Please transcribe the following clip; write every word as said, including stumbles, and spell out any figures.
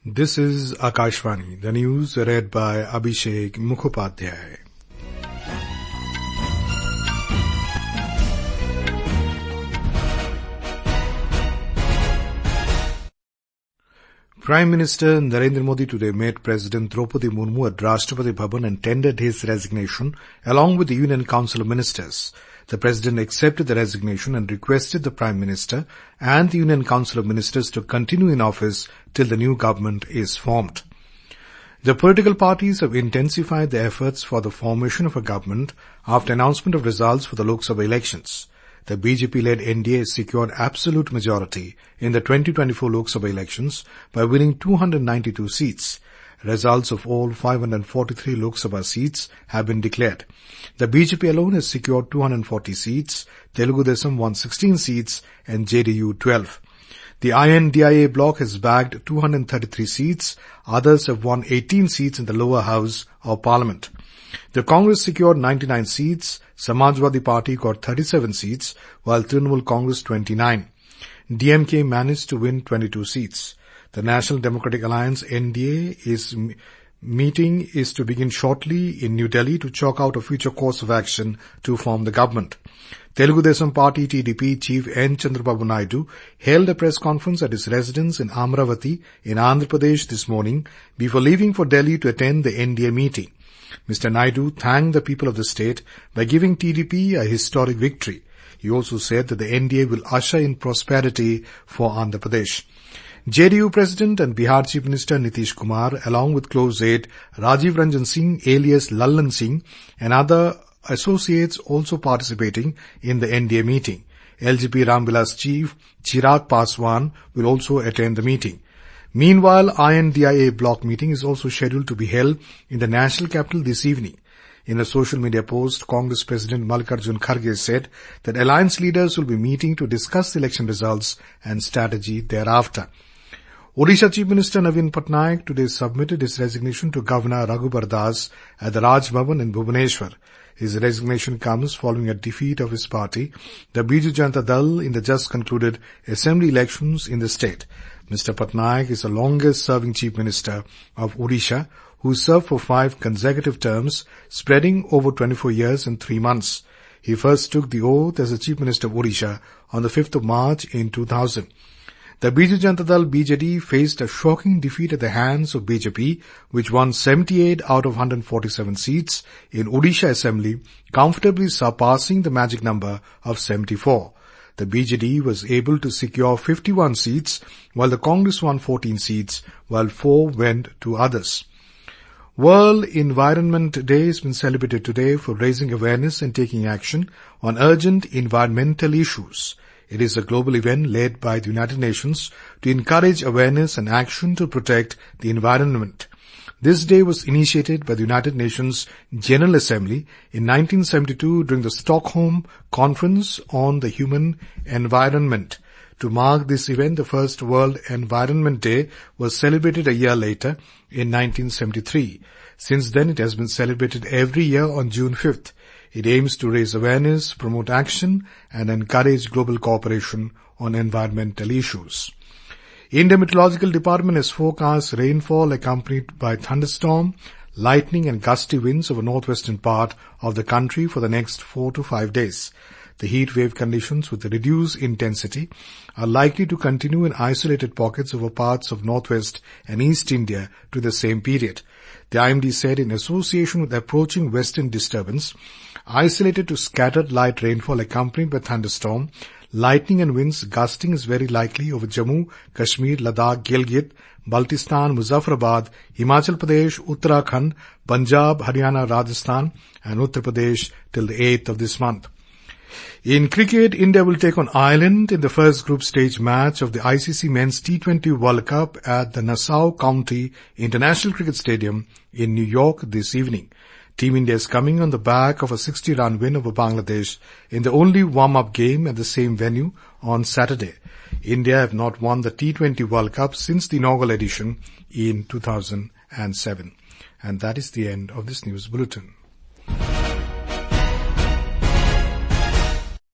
This is Akashvani, the news read by Abhishek Mukhopadhyay. Prime Minister Narendra Modi today met President Draupadi Murmu at Rashtrapati Bhavan and tendered his resignation along with the Union Council of Ministers. The President accepted the resignation and requested the Prime Minister and the Union Council of Ministers to continue in office till the new government is formed. The political parties have intensified their efforts for the formation of a government after announcement of results for the Lok Sabha elections. The B J P-led N D A has secured absolute majority in the twenty twenty-four Lok Sabha elections by winning two hundred ninety-two seats. Results of all five hundred forty-three Lok Sabha seats have been declared. The B J P alone has secured two hundred forty seats, Telugu Desam won sixteen seats and J D U twelve. The I N D I A bloc has bagged two hundred thirty-three seats, others have won eighteen seats in the lower house of parliament. The Congress secured ninety-nine seats, Samajwadi Party got thirty-seven seats, while Trinamool Congress twenty-nine. D M K managed to win twenty-two seats. The National Democratic Alliance N D A is meeting is to begin shortly in New Delhi to chalk out a future course of action to form the government. Telugu Desam Party T D P chief N. Chandrababu Naidu held a press conference at his residence in Amravati in Andhra Pradesh this morning before leaving for Delhi to attend the N D A meeting. Mister Naidu thanked the people of the state by giving T D P a historic victory. He also said that the N D A will usher in prosperity for Andhra Pradesh. J D U President and Bihar Chief Minister Nitish Kumar, along with close aide Rajiv Ranjan Singh alias Lallan Singh and other associates also participating in the N D A meeting. L J P Ramvilas Chief Chirag Paswan will also attend the meeting. Meanwhile, I N D I A bloc meeting is also scheduled to be held in the national capital this evening. In a social media post, Congress President Mallikarjun Kharge said that alliance leaders will be meeting to discuss the election results and strategy thereafter. Odisha Chief Minister Naveen Patnaik today submitted his resignation to Governor Raghubar Das at the Raj Bhavan in Bhubaneswar. His resignation comes following a defeat of his party, the Biju Janata Dal, in the just concluded assembly elections in the state. Mister Patnaik is the longest-serving Chief Minister of Odisha, who served for five consecutive terms, spreading over twenty-four years and three months. He first took the oath as the Chief Minister of Odisha on the fifth of March in two thousand. The Biju Janata Dal B J D faced a shocking defeat at the hands of B J P, which won seventy-eight out of one hundred forty-seven seats in Odisha Assembly, comfortably surpassing the magic number of seventy-four. The B J D was able to secure fifty-one seats, while the Congress won fourteen seats, while four went to others. World Environment Day has been celebrated today for raising awareness and taking action on urgent environmental issues. It is a global event led by the United Nations to encourage awareness and action to protect the environment. This day was initiated by the United Nations General Assembly in nineteen seventy-two during the Stockholm Conference on the Human Environment. To mark this event, the first World Environment Day was celebrated a year later in nineteen seventy-three. Since then, it has been celebrated every year on June fifth. It aims to raise awareness, promote action, and encourage global cooperation on environmental issues. India Meteorological Department has forecast rainfall accompanied by thunderstorm, lightning and gusty winds over northwestern part of the country for the next four to five days. The heat wave conditions with reduced intensity are likely to continue in isolated pockets over parts of northwest and east India to the same period. The I M D said in association with approaching western disturbance, isolated to scattered light rainfall accompanied by thunderstorm, lightning and winds gusting is very likely over Jammu, Kashmir, Ladakh, Gilgit, Baltistan, Muzaffarabad, Himachal Pradesh, Uttarakhand, Punjab, Haryana, Rajasthan and Uttar Pradesh till the eighth of this month. In cricket, India will take on Ireland in the first group stage match of the I C C Men's T twenty World Cup at the Nassau County International Cricket Stadium in New York this evening. Team India is coming on the back of a sixty-run win over Bangladesh in the only warm-up game at the same venue on Saturday. India have not won the T twenty World Cup since the inaugural edition in two thousand seven. And that is the end of this news bulletin.